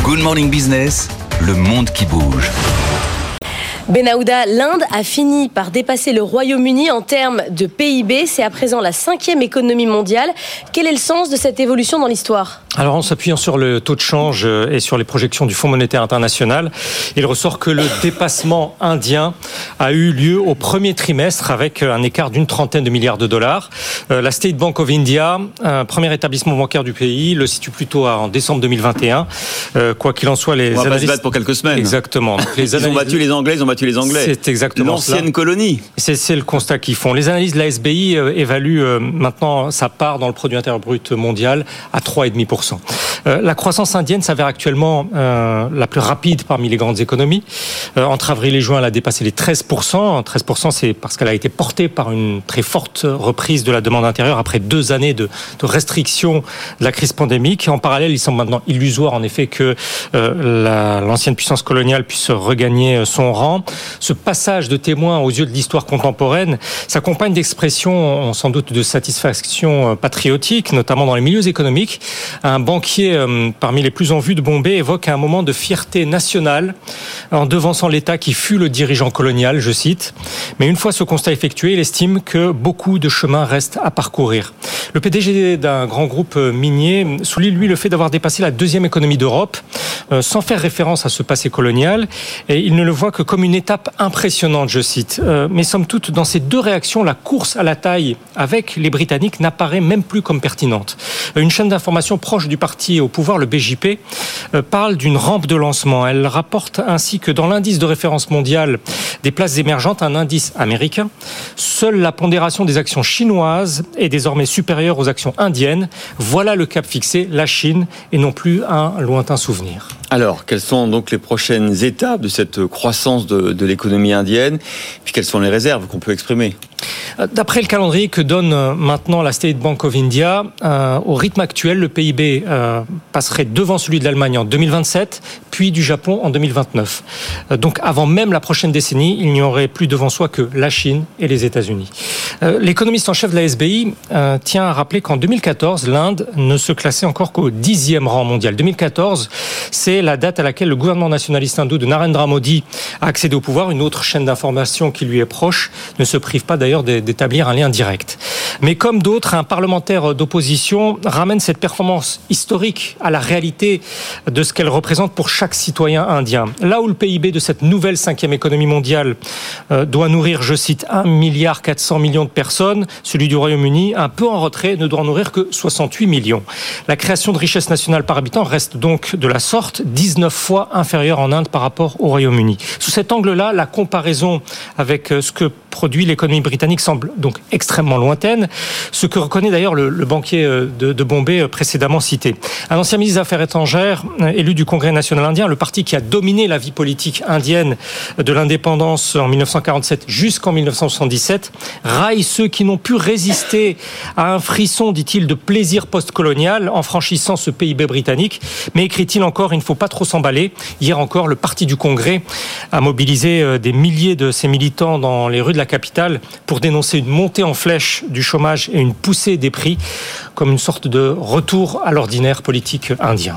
Good Morning Business, le monde qui bouge. Benahouda, l'Inde a fini par dépasser le Royaume-Uni en termes de PIB. C'est à présent la 5e économie mondiale. Quel est le sens de cette évolution dans l'histoire ? Alors, en s'appuyant sur le taux de change et sur les projections du Fonds monétaire international, il ressort que le dépassement indien a eu lieu au premier trimestre avec un écart d'une trentaine de milliards de dollars. La State Bank of India, premier établissement bancaire du pays, le situe plutôt en décembre 2021. Quoi qu'il en soit, les analystes... On va pas se battre pour quelques semaines. Exactement. Ils ont battu les Anglais, C'est exactement l'ancienne colonie. C'est le constat qu'ils font. Les analyses de la SBI évaluent maintenant sa part dans le produit intérieur brut mondial à 3,5%. La croissance indienne s'avère actuellement la plus rapide parmi les grandes économies. Entre avril et juin, elle a dépassé les 13%. 13%, c'est parce qu'elle a été portée par une très forte reprise de la demande intérieure après 2 années de restrictions de la crise pandémique. En parallèle, il semble maintenant illusoire, en effet, que l'ancienne puissance coloniale puisse regagner son rang. Ce passage de témoin aux yeux de l'histoire contemporaine s'accompagne d'expressions sans doute de satisfaction patriotique, notamment dans les milieux économiques. Un banquier parmi les plus en vue de Bombay évoque un moment de fierté nationale en devançant l'État qui fut le dirigeant colonial, je cite. Mais une fois ce constat effectué, il estime que beaucoup de chemin reste à parcourir. Le PDG d'un grand groupe minier souligne, lui, le fait d'avoir dépassé la 2e économie d'Europe, sans faire référence à ce passé colonial, et il ne le voit que comme une étape impressionnante, je cite. Mais somme toute, dans ces 2 réactions, la course à la taille avec les Britanniques n'apparaît même plus comme pertinente. Une chaîne d'information proche du parti au pouvoir, le BJP, parle d'une rampe de lancement. Elle rapporte ainsi que dans l'indice de référence mondial des places émergentes, un indice américain, seule la pondération des actions chinoises est désormais supérieure aux actions indiennes. Voilà le cap fixé, la Chine, et non plus un lointain souvenir. Alors, quelles sont donc les prochaines étapes de cette croissance de l'économie indienne ? Puis quelles sont les réserves qu'on peut exprimer ? D'après le calendrier que donne maintenant la State Bank of India, au rythme actuel, le PIB passerait devant celui de l'Allemagne en 2027, puis du Japon en 2029. Donc avant même la prochaine décennie, il n'y aurait plus devant soi que la Chine et les États-Unis. L'économiste en chef de la SBI tient à rappeler qu'en 2014, l'Inde ne se classait encore qu'au 10e rang mondial. 2014, c'est la date à laquelle le gouvernement nationaliste hindou de Narendra Modi a accédé au pouvoir. Une autre chaîne d'information qui lui est proche ne se prive pas d'ailleurs d'établir un lien direct. Mais comme d'autres, un parlementaire d'opposition ramène cette performance historique à la réalité de ce qu'elle représente pour chaque citoyen indien. Là où le PIB de cette nouvelle 5e économie mondiale doit nourrir, je cite, 1,4 milliard de personnes, celui du Royaume-Uni, un peu en retrait, ne doit en nourrir que 68 millions. La création de richesse nationale par habitant reste donc de la sorte 19 fois inférieure en Inde par rapport au Royaume-Uni. Sous cet angle-là, la comparaison avec ce que produit l'économie britannique semble donc extrêmement lointaine, ce que reconnaît d'ailleurs le banquier de Bombay précédemment cité. Un ancien ministre des Affaires étrangères, élu du Congrès national indien, le parti qui a dominé la vie politique indienne de l'indépendance en 1947 jusqu'en 1977, raille ceux qui n'ont pu résister à un frisson, dit-il, de plaisir post-colonial en franchissant ce PIB britannique. Mais écrit-il encore, il ne faut pas trop s'emballer. Hier encore, le parti du Congrès a mobilisé des milliers de ses militants dans les rues de la capitale pour dénoncer une montée en flèche du chômage et une poussée des prix comme une sorte de retour à l'ordinaire politique indien.